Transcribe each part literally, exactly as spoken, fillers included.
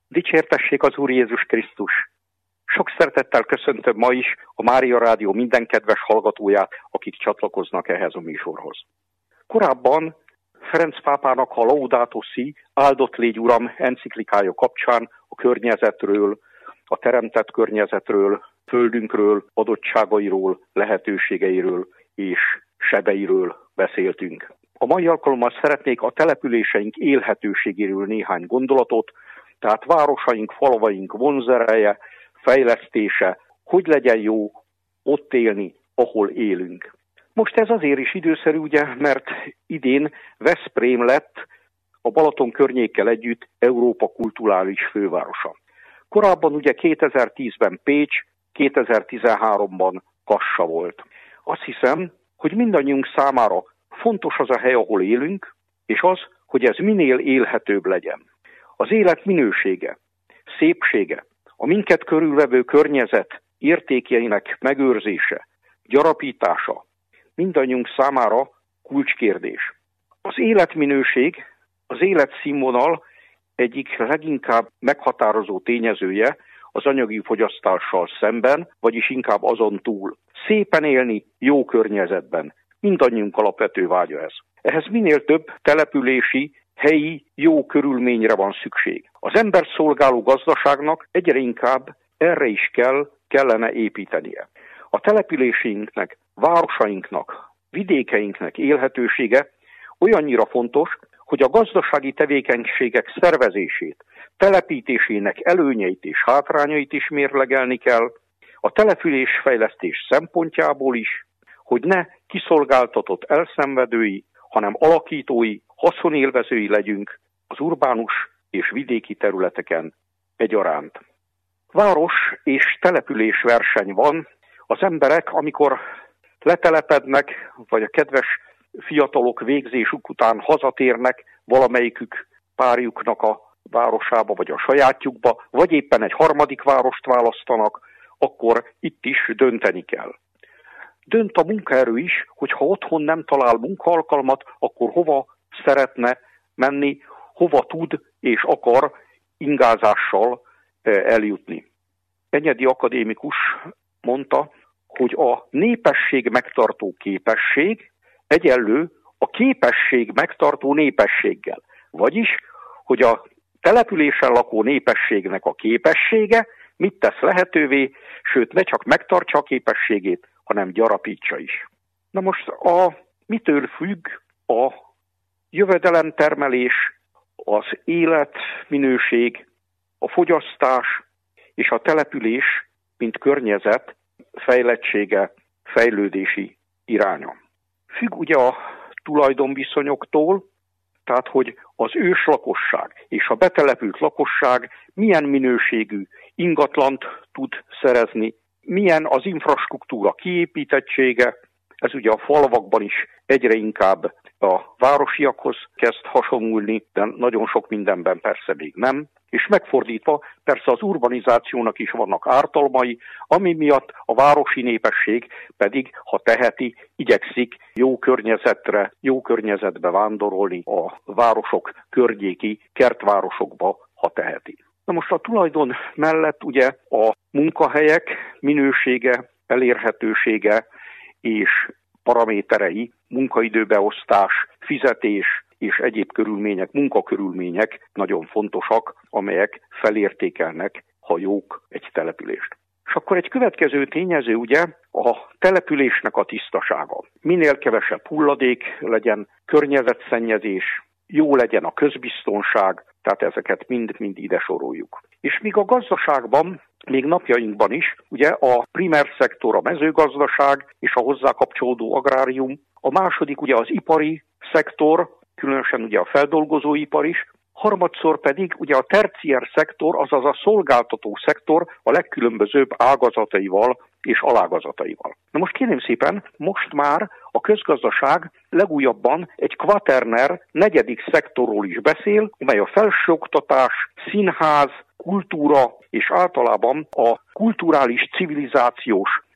Dicsértessék az Úr Jézus Krisztus! Sok szeretettel köszöntöm ma is a Mária Rádió minden kedves hallgatóját, akik csatlakoznak ehhez a műsorhoz. Korábban Ferenc pápának a Laudato Si, áldott légy Uram enciklikája kapcsán a környezetről, a teremtett környezetről, földünkről, adottságairól, lehetőségeiről és sebeiről beszéltünk. A mai alkalommal szeretnék a településeink élhetőségéről néhány gondolatot, tehát városaink, falvaink vonzereje, fejlesztése, hogy legyen jó ott élni, ahol élünk. Most ez azért is időszerű, ugye, mert idén Veszprém lett a Balaton környékkel együtt Európa kulturális fővárosa. Korábban ugye kétezer-tízben Pécs, kétezer-tizenháromban Kassa volt. Azt hiszem, hogy mindannyiunk számára fontos az a hely, ahol élünk, és az, hogy ez minél élhetőbb legyen. Az élet minősége, szépsége, a minket körülvevő környezet értékeinek megőrzése, gyarapítása mindannyiunk számára kulcskérdés. Az életminőség, az életszínvonal egyik leginkább meghatározó tényezője az anyagi fogyasztással szemben, vagyis inkább azon túl. Szépen élni jó környezetben, mindannyiunk alapvető vágya ez. Ehhez minél több települési, helyi, jó körülményre van szükség. Az embert szolgáló gazdaságnak egyre inkább erre is kell, kellene építenie. A településeinknek, városainknak, vidékeinknek élhetősége olyannyira fontos, hogy a gazdasági tevékenységek szervezését, telepítésének előnyeit és hátrányait is mérlegelni kell, a településfejlesztés szempontjából is, hogy ne kiszolgáltatott elszenvedői, hanem alakítói, haszonélvezői legyünk az urbánus és vidéki területeken egyaránt. Város és település verseny van. Az emberek, amikor letelepednek, vagy a kedves fiatalok végzésük után hazatérnek valamelyikük párjuknak a városába, vagy a sajátjukba, vagy éppen egy harmadik várost választanak, akkor itt is dönteni kell. Dönt a munkaerő is, hogy ha otthon nem talál munkaalkalmat, akkor hova szeretne menni, hova tud és akar ingázással eljutni. Enyedi akadémikus mondta, hogy a népesség megtartó képesség egyenlő a képesség megtartó népességgel. Vagyis, hogy a településen lakó népességnek a képessége mit tesz lehetővé, sőt ne csak megtartsa a képességét, hanem gyarapítsa is. Na most a mitől függ a jövedelemtermelés, az életminőség, a fogyasztás és a település, mint környezet fejlettsége, fejlődési iránya. Függ ugye a tulajdonviszonyoktól, tehát hogy az őslakosság és a betelepült lakosság milyen minőségű ingatlant tud szerezni, milyen az infrastruktúra kiépítettsége, ez ugye a falvakban is egyre inkább a városiakhoz kezd hasonlulni, de nagyon sok mindenben persze még nem. És megfordítva, persze az urbanizációnak is vannak ártalmai, ami miatt a városi népesség pedig, ha teheti, igyekszik jó környezetre, jó környezetbe vándorolni a városok környéki kertvárosokba, ha teheti. Na most a tulajdon mellett ugye a munkahelyek minősége, elérhetősége és paraméterei, munkaidőbeosztás, fizetés és egyéb körülmények, munkakörülmények nagyon fontosak, amelyek felértékelnek, ha jók egy települést. És akkor egy következő tényező ugye a településnek a tisztasága. Minél kevesebb hulladék legyen, környezetszennyezés, jó legyen a közbiztonság, tehát ezeket mind-mind ide soroljuk. És míg a gazdaságban, még napjainkban is, ugye a primer szektor, a mezőgazdaság és a hozzá kapcsolódó agrárium, a második ugye az ipari szektor, különösen ugye a feldolgozóipar is, harmadszor pedig ugye a terciér szektor, azaz a szolgáltató szektor a legkülönbözőbb ágazataival és alágazataival. Na most kérem szépen, most már a közgazdaság legújabban egy quaterner negyedik szektorról is beszél, amely a felsőoktatás, színház, kultúra és általában a kulturális civilizációs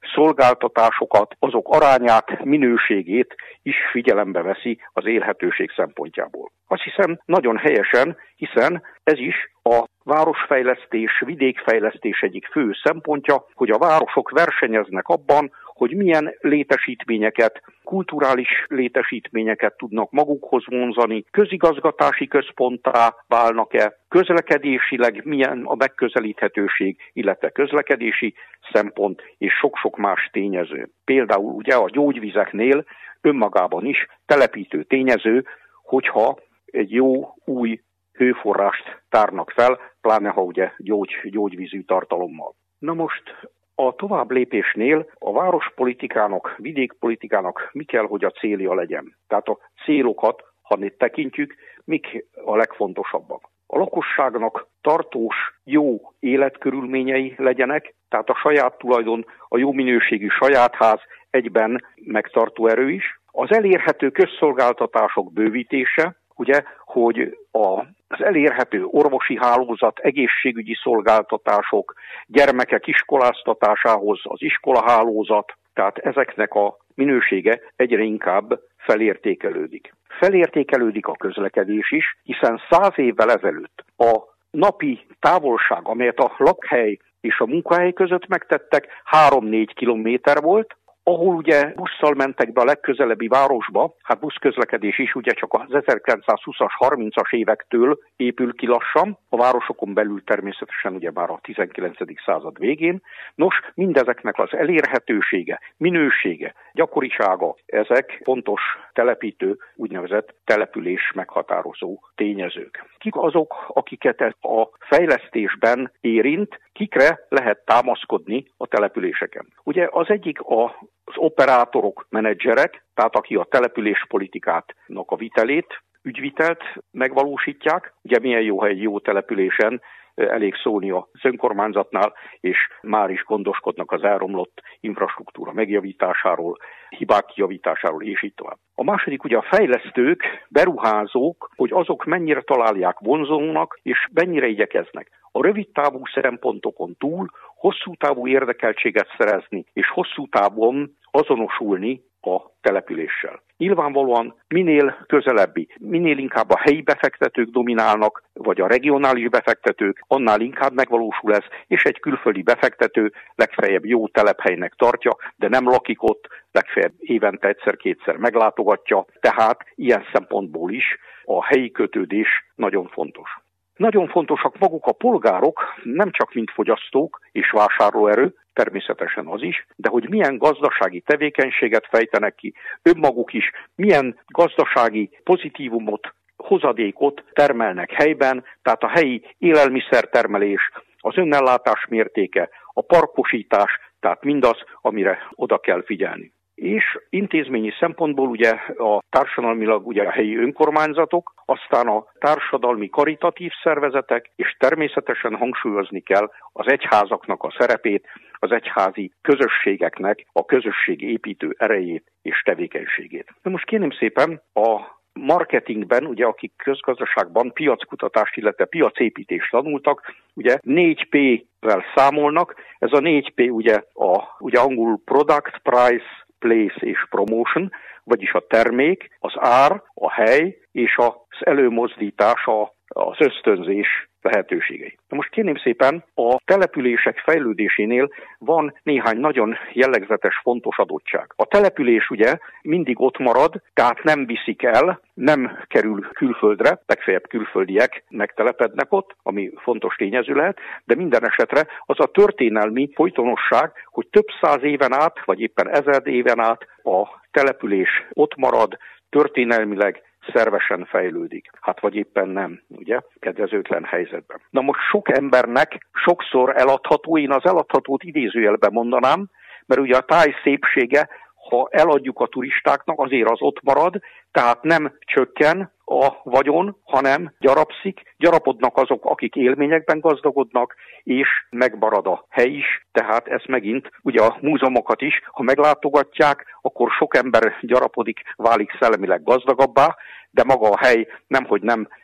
szolgáltatásokat, azok arányát, minőségét is figyelembe veszi az élhetőség szempontjából. Azt hiszem nagyon helyesen, hiszen ez is a városfejlesztés, vidékfejlesztés egyik fő szempontja, hogy a városok versenyeznek abban, hogy milyen létesítményeket, kulturális létesítményeket tudnak magukhoz vonzani, közigazgatási központtá válnak-e, közlekedésileg milyen a megközelíthetőség, illetve közlekedési szempont és sok-sok más tényező. Például ugye a gyógyvizeknél önmagában is telepítő tényező, hogyha egy jó új hőforrást tárnak fel, pláne ha ugye gyógy, gyógyvízű tartalommal. Na most a tovább lépésnél a várospolitikának, vidékpolitikának mi kell, hogy a célja legyen. Tehát a célokat, ha tekintjük, mik a legfontosabbak. A lakosságnak tartós, jó életkörülményei legyenek, tehát a saját tulajdon, a jó minőségű saját ház egyben megtartó erő is. Az elérhető közszolgáltatások bővítése, ugye, hogy a az elérhető orvosi hálózat, egészségügyi szolgáltatások, gyermekek iskoláztatásához az iskolahálózat, tehát ezeknek a minősége egyre inkább felértékelődik. Felértékelődik a közlekedés is, hiszen száz évvel ezelőtt a napi távolság, amelyet a lakhely és a munkahely között megtettek, három-négy kilométer volt, ahol ugye busszal mentek be a legközelebbi városba, hát buszközlekedés is ugye csak az ezerkilencszázhúszas, harmincas évektől épül ki lassan, a városokon belül természetesen ugye már a tizenkilencedik század végén. Nos, mindezeknek az elérhetősége, minősége, gyakorisága, ezek fontos telepítő, úgynevezett település meghatározó tényezők. Kik azok, akiket a fejlesztésben érint, kikre lehet támaszkodni a településeken? Ugye az egyik a az operátorok, menedzserek, tehát aki a településpolitikának a vitelét, ügyvitelt megvalósítják. Ugye milyen jó, ha egy jó településen elég szólni az önkormányzatnál, és már is gondoskodnak az elromlott infrastruktúra megjavításáról, hibák kijavításáról, és így tovább. A második ugye a fejlesztők, beruházók, hogy azok mennyire találják vonzónak, és mennyire igyekeznek. A rövid távú szempontokon túl hosszú távú érdekeltséget szerezni, és hosszú távon azonosulni a településsel. Nyilvánvalóan minél közelebbi, minél inkább a helyi befektetők dominálnak, vagy a regionális befektetők, annál inkább megvalósul ez, és egy külföldi befektető legfeljebb jó telephelynek tartja, de nem lakik ott, legfeljebb évente egyszer-kétszer meglátogatja, tehát ilyen szempontból is a helyi kötődés nagyon fontos. Nagyon fontosak maguk a polgárok, nem csak mint fogyasztók és vásárlóerő, természetesen az is, de hogy milyen gazdasági tevékenységet fejtenek ki, önmaguk is milyen gazdasági pozitívumot, hozadékot termelnek helyben, tehát a helyi élelmiszertermelés, az önellátás mértéke, a parkosítás, tehát mindaz, amire oda kell figyelni. És intézményi szempontból ugye a társadalmilag ugye a helyi önkormányzatok, aztán a társadalmi karitatív szervezetek, és természetesen hangsúlyozni kell az egyházaknak a szerepét, az egyházi közösségeknek a közösségépítő erejét és tevékenységét. De most kérném szépen a marketingben, ugye akik közgazdaságban piackutatást, illetve piacépítést tanultak, ugye négy P-vel számolnak, ez a négy P ugye, a, ugye angolul Product, Price, Place és Promotion, vagyis a termék, az ár, a hely és az előmozdítás, az ösztönzés lehetőségei. Na most kérném szépen, a települések fejlődésénél van néhány nagyon jellegzetes fontos adottság. A település ugye mindig ott marad, tehát nem viszik el, nem kerül külföldre, legfeljebb külföldiek megtelepednek ott, ami fontos tényező lehet, de minden esetre az a történelmi folytonosság, hogy több száz éven át, vagy éppen ezer éven át a település ott marad, történelmileg szervesen fejlődik. Hát vagy éppen nem, ugye, kedvezőtlen helyzetben. Na most sok embernek sokszor eladható, én az eladhatót idézőjelben mondanám, mert ugye a táj szépsége, ha eladjuk a turistáknak, azért az ott marad, tehát nem csökken a vagyon, hanem gyarapszik, gyarapodnak azok, akik élményekben gazdagodnak, és megmarad a hely is, tehát ez megint, ugye a múzeumokat is, ha meglátogatják, akkor sok ember gyarapodik, válik szellemileg gazdagabbá, de maga a hely nemhogy nem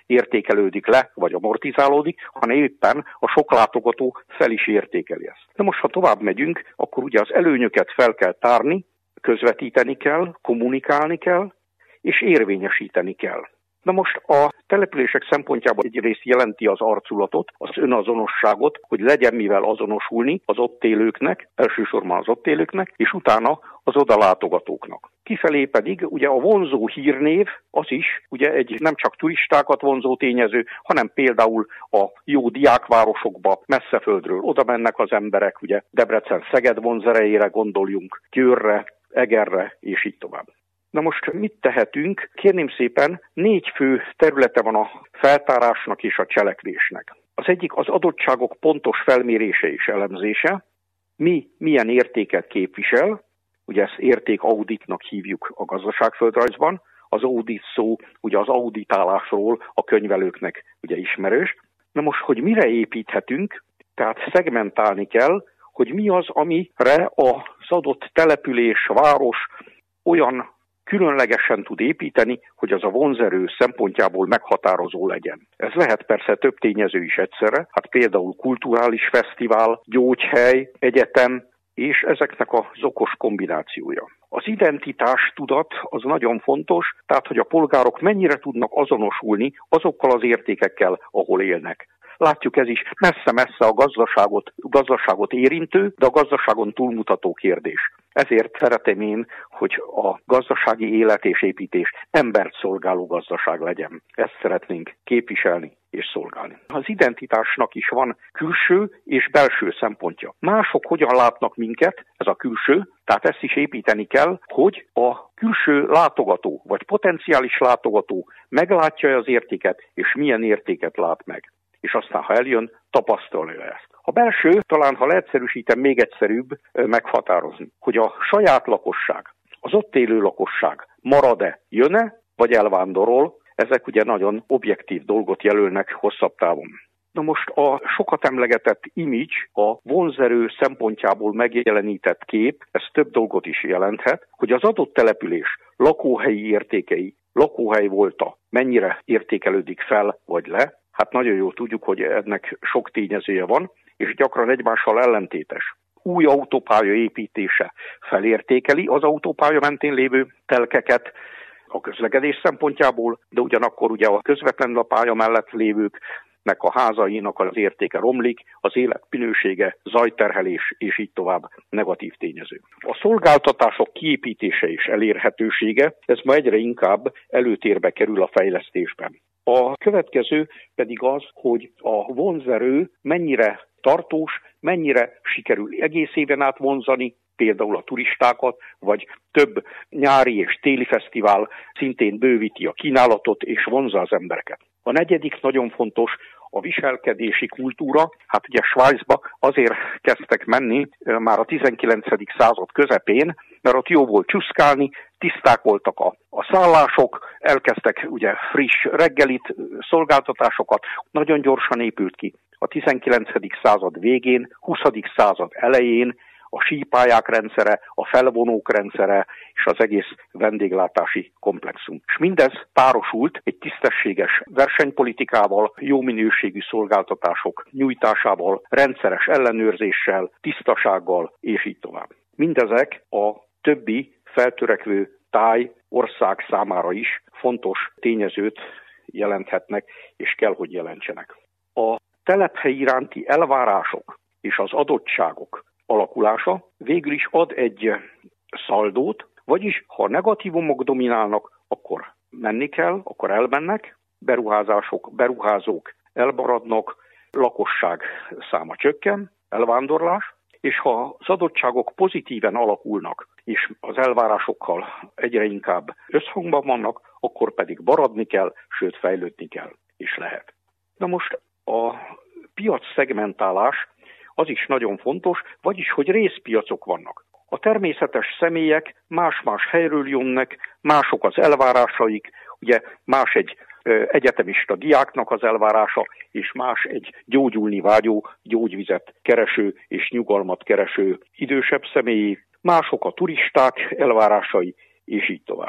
értékelődik le, vagy amortizálódik, hanem éppen a sok látogató fel is értékeli ezt. De most, ha tovább megyünk, akkor ugye az előnyöket fel kell tárni, közvetíteni kell, kommunikálni kell, és érvényesíteni kell. Na most a települések szempontjából egyrészt jelenti az arculatot, az önazonosságot, hogy legyen mivel azonosulni az ott élőknek, elsősorban az ott élőknek, és utána az odalátogatóknak. Kifelé pedig ugye a vonzó hírnév az is ugye egy nem csak turistákat vonzó tényező, hanem például a jó diákvárosokba messze földről oda mennek az emberek, ugye Debrecen-Szeged vonzerejére gondoljunk, Győrre, Egerre, és így tovább. Na most mit tehetünk? Kérném szépen, négy fő területe van a feltárásnak és a cselekvésnek. Az egyik az adottságok pontos felmérése és elemzése. Mi milyen értéket képvisel, ugye ezt értékauditnak hívjuk a gazdaságföldrajzban. Az audit szó ugye az auditálásról a könyvelőknek ugye ismerős. Na most, hogy mire építhetünk, tehát szegmentálni kell, hogy mi az, amire az adott település, város olyan különlegesen tud építeni, hogy az a vonzerő szempontjából meghatározó legyen. Ez lehet persze több tényező is egyszerre, hát például kulturális fesztivál, gyógyhely, egyetem, és ezeknek az okos kombinációja. Az identitás tudat az nagyon fontos, tehát hogy a polgárok mennyire tudnak azonosulni azokkal az értékekkel, ahol élnek. Látjuk, ez is messze-messze a gazdaságot, gazdaságot érintő, de a gazdaságon túlmutató kérdés. Ezért szeretem én, hogy a gazdasági élet és építés embert szolgáló gazdaság legyen. Ezt szeretnénk képviselni és szolgálni. Az identitásnak is van külső és belső szempontja. Mások hogyan látnak minket, ez a külső, tehát ezt is építeni kell, hogy a külső látogató, vagy potenciális látogató meglátja az értéket, és milyen értéket lát meg. És aztán, ha eljön, tapasztalja ezt. A belső, talán ha leegyszerűsítem, még egyszerűbb meghatározni, hogy a saját lakosság, az ott élő lakosság marad-e, jön-e, vagy elvándorol, ezek ugye nagyon objektív dolgot jelölnek hosszabb távon. Na most a sokat emlegetett image, a vonzerő szempontjából megjelenített kép, ez több dolgot is jelenthet, hogy az adott település lakóhelyi értékei, lakóhely volta, mennyire értékelődik fel vagy le. Hát nagyon jól tudjuk, hogy ennek sok tényezője van, és gyakran egymással ellentétes. Új autópálya építése felértékeli az autópálya mentén lévő telkeket a közlekedés szempontjából, de ugyanakkor ugye a közvetlenül a pálya mellett lévőknek a házainak az értéke romlik, az életminősége, zajterhelés és így tovább negatív tényező. A szolgáltatások kiépítése és elérhetősége, ez ma egyre inkább előtérbe kerül a fejlesztésben. A következő pedig az, hogy a vonzerő mennyire tartós, mennyire sikerül egész éven át vonzani, például a turistákat, vagy több nyári és téli fesztivál szintén bővíti a kínálatot és vonzza az embereket. A negyedik nagyon fontos a viselkedési kultúra. Hát ugye Svájcba azért kezdtek menni már a tizenkilencedik század közepén, mert ott jó volt csuszkálni, tiszták voltak a, a szállások, elkezdtek ugye friss reggelit, szolgáltatásosokat, nagyon gyorsan épült ki. A tizenkilencedik század végén, huszadik század elején a sípályák rendszere, a felvonók rendszere és az egész vendéglátási komplexum. És mindez párosult egy tisztességes versenypolitikával, jó minőségű szolgáltatások nyújtásával, rendszeres ellenőrzéssel, tisztasággal és így tovább. Mindezek a többi feltörekvő táj, ország számára is fontos tényezőt jelenthetnek és kell, hogy jelentsenek. A telephely iránti elvárások és az adottságok alakulása végül is ad egy szaldót, vagyis ha negatívumok dominálnak, akkor menni kell, akkor elmennek, beruházások, beruházók elmaradnak, lakosság száma csökken, elvándorlás, és ha az adottságok pozitíven alakulnak, és az elvárásokkal egyre inkább összhangban vannak, akkor pedig maradni kell, sőt fejlődni kell, és lehet. Na most a piac szegmentálás az is nagyon fontos, vagyis hogy részpiacok vannak. A természetes személyek más-más helyről jönnek, mások az elvárásaik, ugye más egy egyetemista diáknak az elvárása, és más egy gyógyulni vágyó, gyógyvizet kereső és nyugalmat kereső idősebb személyi, mások a turisták elvárásai, és így tovább.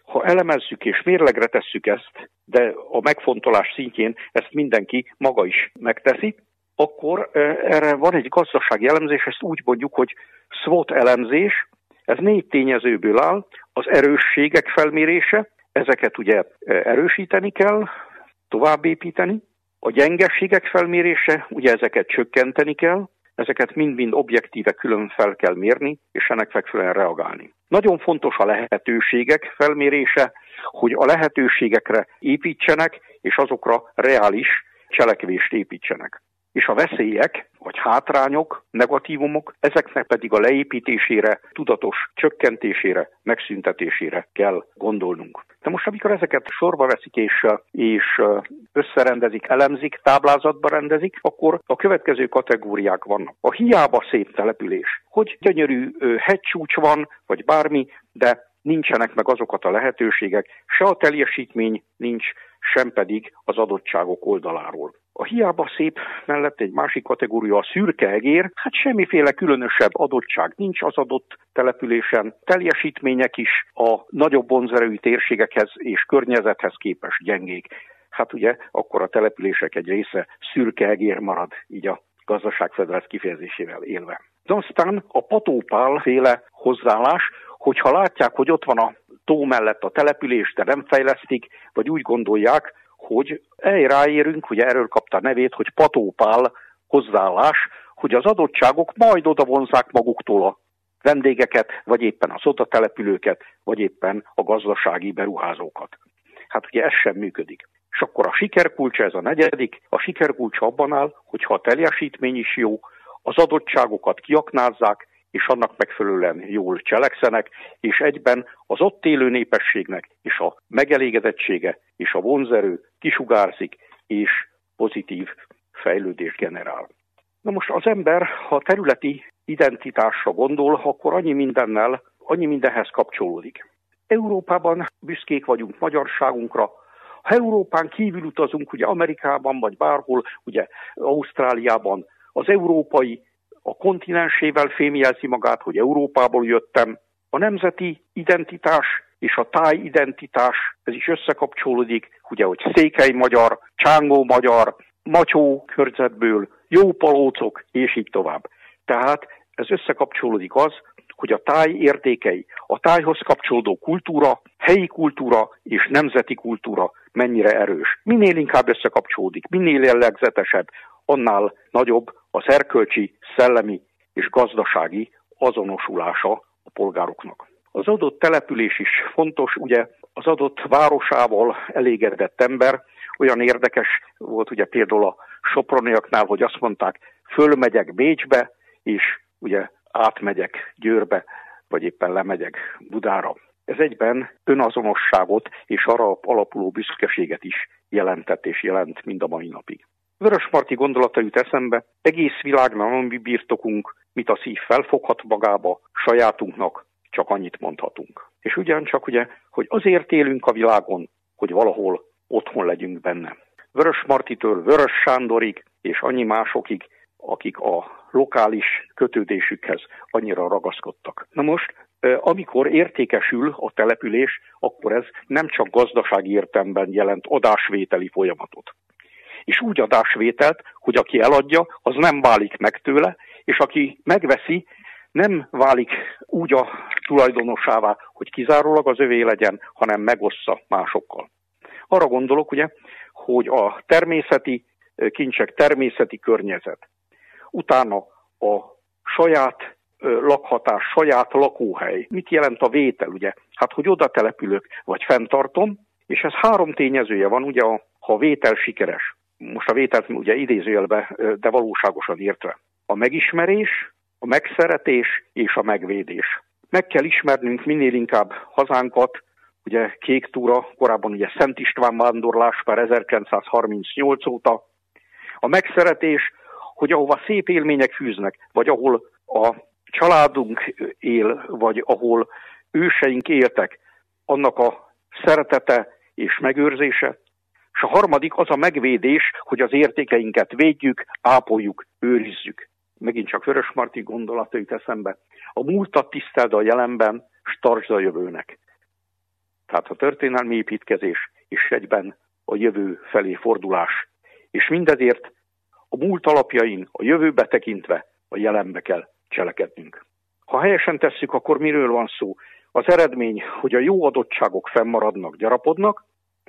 ha elemezzük és mérlegre tesszük ezt, de a megfontolás szintjén ezt mindenki maga is megteszi, akkor erre van egy gazdasági elemzés, ezt úgy mondjuk, hogy SWOT elemzés, ez négy tényezőből áll, az erősségek felmérése, ezeket ugye erősíteni kell, továbbépíteni, a gyengeségek felmérése, ugye ezeket csökkenteni kell, ezeket mind-mind objektíve külön fel kell mérni, és ennek megfelelően reagálni. Nagyon fontos a lehetőségek felmérése, hogy a lehetőségekre építsenek, és azokra reális cselekvést építsenek. És a veszélyek, vagy hátrányok, negatívumok, ezeknek pedig a leépítésére, tudatos csökkentésére, megszüntetésére kell gondolnunk. De most, amikor ezeket sorba veszik és, és összerendezik, elemzik, táblázatba rendezik, akkor a következő kategóriák vannak. A hiába szép település, hogy gyönyörű hegycsúcs van, vagy bármi, de nincsenek meg azokat a lehetőségek, se a teljesítmény nincs, sem pedig az adottságok oldaláról. A hiába szép mellett egy másik kategória a szürke egér, hát semmiféle különösebb adottság nincs az adott településen, teljesítmények is a nagyobb vonzerejű térségekhez és környezethez képest gyengék. Hát ugye akkor a települések egy része szürke egér marad, így a gazdaságfedrelet kifejezésével élve. De aztán a patópál féle hozzáállás, hogyha látják, hogy ott van a tó mellett a település, de nem fejlesztik, vagy úgy gondolják, hogy ráérünk, ugye erről kapta a nevét, hogy patópál hozzáállás, hogy az adottságok majd oda vonzzák maguktól a vendégeket, vagy éppen az oda települőket, vagy éppen a gazdasági beruházókat. Hát ugye ez sem működik. És akkor a sikerkulcsa, ez a negyedik, a sikerkulcsa abban áll, hogyha a teljesítmény is jó, az adottságokat kiaknázzák, és annak megfelelően jól cselekszenek, és egyben az ott élő népességnek és a megelégedettsége és a vonzerő kisugárzik, és pozitív fejlődést generál. Na most az ember, ha a területi identitásra gondol, akkor annyi mindennel, annyi mindenhez kapcsolódik. Európában büszkék vagyunk magyarságunkra, ha Európán kívül utazunk, ugye Amerikában vagy bárhol, ugye Ausztráliában, az európai a kontinensével fémjelzi magát, hogy Európából jöttem. A nemzeti identitás és a tájidentitás, ez is összekapcsolódik, ugye, hogy székely magyar, csángó magyar, macsó körzetből, jó palócok, és így tovább. Tehát ez összekapcsolódik az, hogy a táj értékei, a tájhoz kapcsolódó kultúra, helyi kultúra és nemzeti kultúra mennyire erős. Minél inkább összekapcsolódik, minél jellegzetesebb, annál nagyobb az erkölcsi, szellemi és gazdasági azonosulása a polgároknak. Az adott település is fontos, ugye az adott városával elégedett ember, olyan érdekes volt ugye például a soproniaknál, hogy azt mondták, fölmegyek Bécsbe, és ugye átmegyek Győrbe, vagy éppen lemegyek Budára. Ez egyben önazonosságot és arra alapuló büszkeséget is jelentett és jelent mind a mai napig. Vörösmarty gondolata jut eszembe, egész világban van mi birtokunk, mit a szív felfoghat magába, sajátunknak csak annyit mondhatunk. És ugyancsak ugye, hogy azért élünk a világon, hogy valahol otthon legyünk benne. Vörösmartytől Vörös Sándorig és annyi másokig, akik a lokális kötődésükhez annyira ragaszkodtak. Na most, amikor értékesül a település, akkor ez nem csak gazdasági értelemben jelent adásvételi folyamatot. És úgy adásvételt, hogy aki eladja, az nem válik meg tőle, és aki megveszi, nem válik úgy a tulajdonosává, hogy kizárólag az övé legyen, hanem megossza másokkal. Arra gondolok, ugye, hogy a természeti kincsek, természeti környezet, utána a saját lakhatás, saját lakóhely. Mit jelent a vétel, ugye? Hát, hogy oda települök, vagy fenntartom, és ez három tényezője van, ugye, ha a vétel sikeres. Most a vételt ugye idézőjelbe, de valóságosan értve. A megismerés, a megszeretés és a megvédés. Meg kell ismernünk minél inkább hazánkat, ugye Kék túra, korábban ugye Szent István vándorlás per ezerkilencszázharmincnyolc óta. A megszeretés, hogy ahova szép élmények fűznek, vagy ahol a családunk él, vagy ahol őseink éltek, annak a szeretete és megőrzése. És a harmadik az a megvédés, hogy az értékeinket védjük, ápoljuk, őrizzük. Megint csak Vörösmarty gondolata jut eszembe. A múltat tiszteld a jelenben, s tartsd a jövőnek. tehát a történelmi építkezés és egyben a jövő felé fordulás. És mindezért a múlt alapjain, a jövőbe tekintve a jelenbe kell cselekednünk. Ha helyesen tesszük, akkor miről van szó? Az eredmény, hogy a jó adottságok fennmaradnak, gyarapodnak,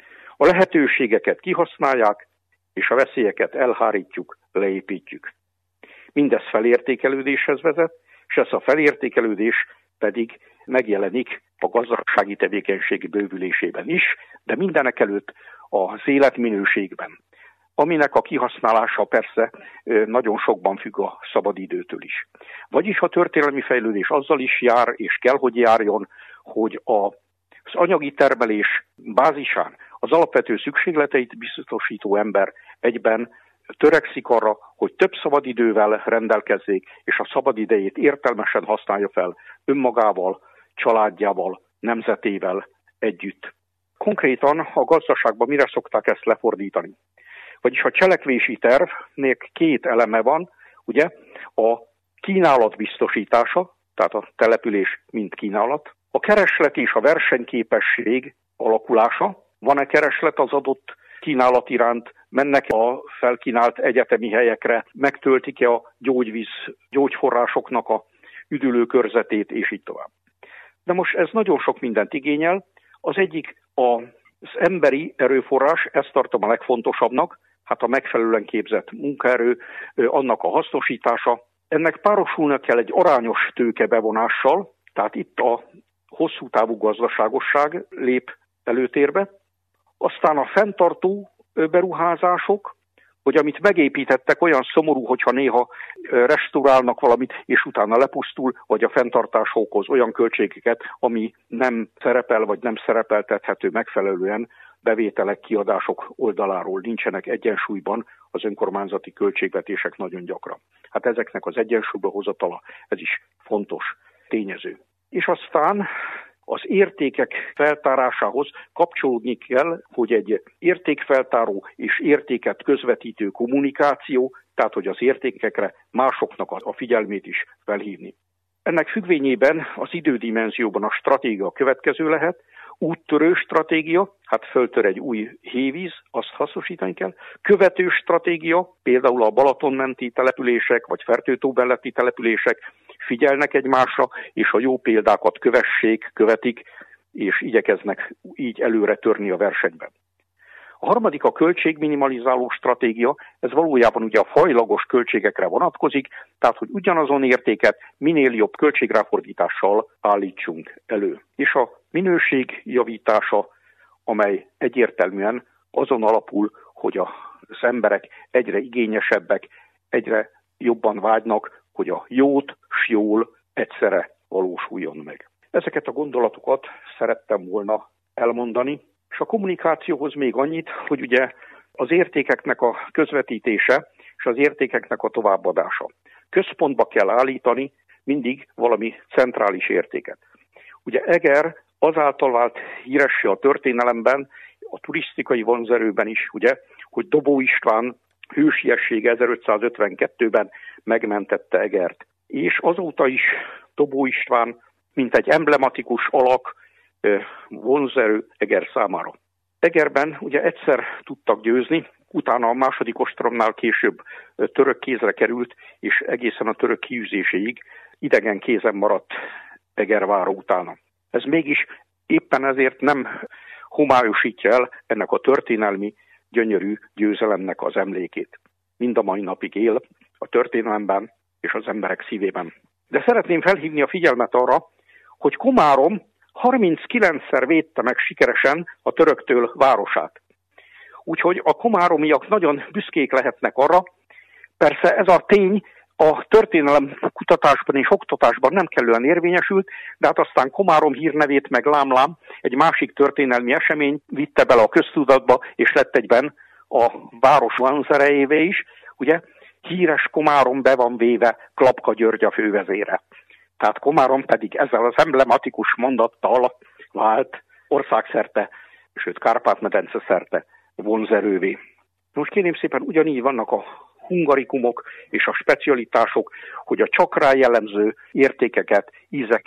a lehetőségeket kihasználják, és a veszélyeket elhárítjuk, leépítjük. Mindez felértékelődéshez vezet, és ez a felértékelődés pedig megjelenik a gazdasági tevékenység bővülésében is, de mindenekelőtt az életminőségben, aminek a kihasználása persze nagyon sokban függ a szabadidőtől is. Vagyis a történelmi fejlődés azzal is jár, és kell, hogy járjon, hogy az anyagi termelés bázisán az alapvető szükségleteit biztosító ember egyben törekszik arra, hogy több szabadidővel rendelkezzék, és a szabadidejét értelmesen használja fel önmagával, családjával, nemzetével együtt. Konkrétan a gazdaságban mire szokták ezt lefordítani? Vagyis a cselekvési tervnek két eleme van, ugye, a kínálat biztosítása, tehát a település mint kínálat, a kereslet és a versenyképesség alakulása, van-e kereslet az adott kínálat iránt, mennek a felkínált egyetemi helyekre, megtöltik-e a gyógyvíz, gyógyforrásoknak a üdülő körzetét, és így tovább. De most ez nagyon sok mindent igényel. Az egyik az emberi erőforrás, ezt tartom a legfontosabbnak, hát a megfelelően képzett munkaerő, annak a hasznosítása. Ennek párosulnak kell egy arányos tőkebevonással, tehát itt a hosszú távú gazdaságosság lép előtérbe. Aztán a fenntartó beruházások, hogy amit megépítettek, olyan szomorú, hogyha néha restaurálnak valamit, és utána lepusztul, vagy a fenntartás okoz olyan költségeket, ami nem szerepel, vagy nem szerepeltethető megfelelően bevételek, kiadások oldaláról, nincsenek egyensúlyban az önkormányzati költségvetések nagyon gyakran. Hát ezeknek az egyensúlyba hozatala, ez is fontos tényező. És aztán az értékek feltárásához kapcsolódni kell, hogy egy értékfeltáró és értéket közvetítő kommunikáció, tehát hogy az értékekre másoknak a figyelmét is felhívni. Ennek függvényében az idődimenzióban a stratégia a következő lehet, úttörő stratégia, hát föltör egy új hévíz, azt hasznosítani kell. Követő stratégia, például a Balatonmenti települések, vagy Fertőtó melletti települések figyelnek egymásra, és a jó példákat kövessék, követik, és igyekeznek így előre törni a versenyben. A harmadik a költségminimalizáló stratégia, ez valójában ugye a fajlagos költségekre vonatkozik, tehát hogy ugyanazon értéket minél jobb költségráfordítással állítsunk elő. És a minőség javítása, amely egyértelműen azon alapul, hogy az emberek egyre igényesebbek, egyre jobban vágynak, hogy a jót s jól egyszerre valósuljon meg. Ezeket a gondolatokat szerettem volna elmondani, és a kommunikációhoz még annyit, hogy ugye az értékeknek a közvetítése és az értékeknek a továbbadása. Központba kell állítani mindig valami centrális értéket. Ugye Eger azáltal vált híressé a történelemben, a turisztikai vonzerőben is, ugye, hogy Dobó István hősiessége ezerötszázötvenkettőben megmentette Egert. És azóta is Dobó István, mint egy emblematikus alak, vonzerő Eger számára. Egerben ugye egyszer tudtak győzni, utána a második ostromnál később török kézre került, és egészen a török kiűzéséig idegen kézen maradt Egervára utána. Ez mégis éppen ezért nem homályosítja el ennek a történelmi, gyönyörű győzelemnek az emlékét. Mind a mai napig él a történelemben és az emberek szívében. De szeretném felhívni a figyelmet arra, hogy Komárom harminckilencszer védte meg sikeresen a töröktől városát. Úgyhogy a komáromiak nagyon büszkék lehetnek arra. Persze ez a tény a történelem kutatásban és oktatásban nem kellően érvényesült, de hát aztán Komárom hírnevét meg lámlám egy másik történelmi esemény vitte bele a köztudatba, és lett egyben a város vonzerejévé is. Ugye híres Komárom be van véve Klapka György a fővezére. Tehát Komárom pedig ezzel az emblematikus mondattal vált országszerte, sőt Kárpát-medence szerte vonzerővé. Most kérném szépen, ugyanígy vannak a hungarikumok és a specialitások, hogy a csak rá jellemző értékeket, ízeket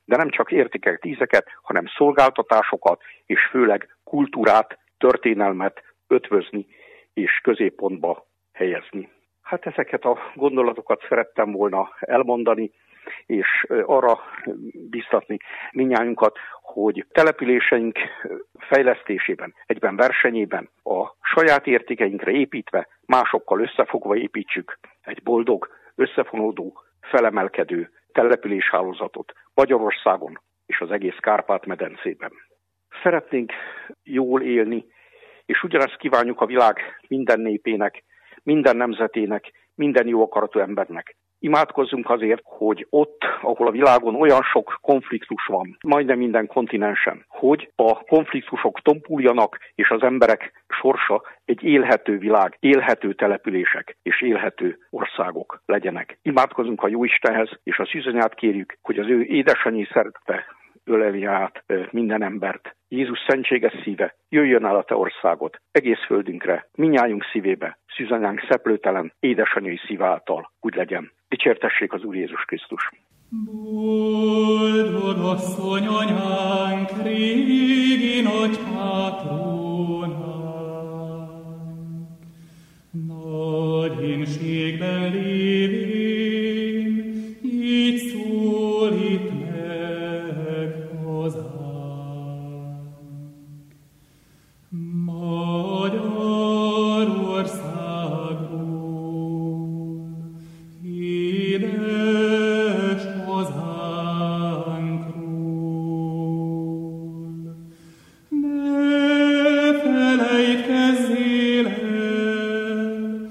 de nem csak értékelt ízeket, hanem szolgáltatásokat és főleg kultúrát, történelmet ötvözni és középpontba helyezni. Hát ezeket a gondolatokat szerettem volna elmondani, és arra biztatni mindnyájunkat, hogy településeink fejlesztésében, egyben versenyében, a saját értékeinkre építve, másokkal összefogva építsük egy boldog, összefonódó, felemelkedő településhálózatot Magyarországon és az egész Kárpát-medencében. Szeretnénk jól élni, és ugyanezt kívánjuk a világ minden népének, minden nemzetének, minden jó akaratú embernek. Imádkozzunk azért, hogy ott, ahol a világon olyan sok konfliktus van, majdnem minden kontinensen, hogy a konfliktusok tompuljanak, és az emberek sorsa egy élhető világ, élhető települések és élhető országok legyenek. Imádkozzunk a Jóistenhez, és a szűzanyát kérjük, hogy az ő édesanyji szeretete öleli át minden embert. Jézus szentséges szíve, jöjjön el a te országod, egész földünkre, minnyájunk szívébe, szűzanyánk szeplőtelen, édesanyai szív által, úgy legyen. Dicsértessék az Úr Jézus Krisztus! Boldog asszony anyánk, régi nagy pátronánk, nagy énségben lévén, így szólít meg hazánk. Magyarországról, édes hazánkról, ne felejtkezzél el,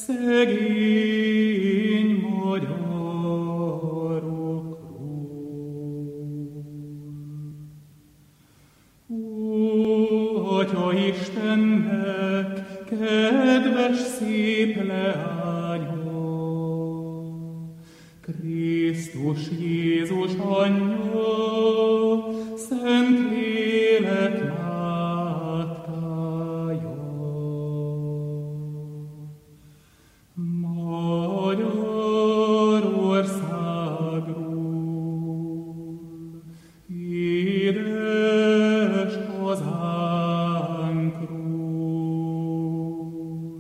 szegény magyarokról. Ó, Atya Istennek kedves szép leánya, Krisztus Jézus anyja, szent lélek mátkája. Magyarországról, édes hazánkról,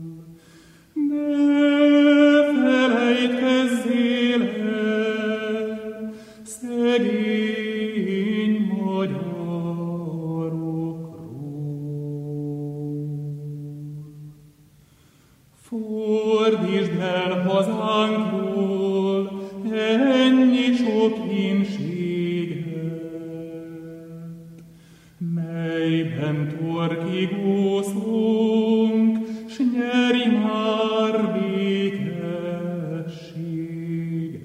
ne felejtkezzél el, szegény magyarokról. Fordítsd el hazánkról ennyi sok ínséget, melyben torkigózunk, s nyeri már békességet.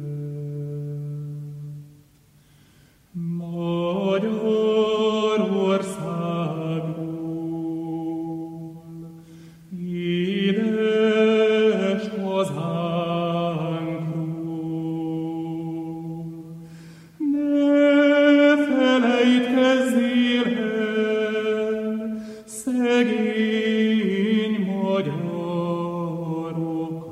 Magyarországról, édes hazánkról, ne felejtkezzél el, szegény magyarokról.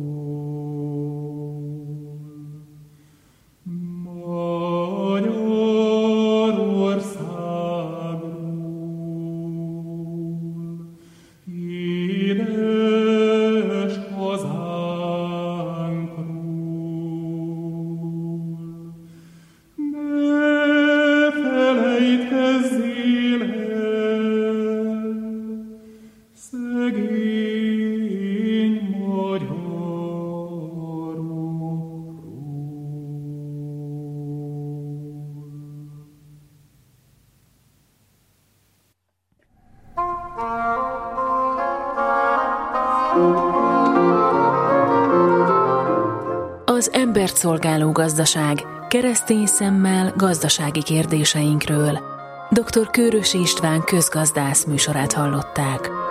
Magyarországról, édes hazánkról, ne felejtkezzél el, szegény magyarokról. Az embert szolgáló gazdaság, keresztény szemmel gazdasági kérdéseinkről. doktor Kőrösi István közgazdász műsorát hallották.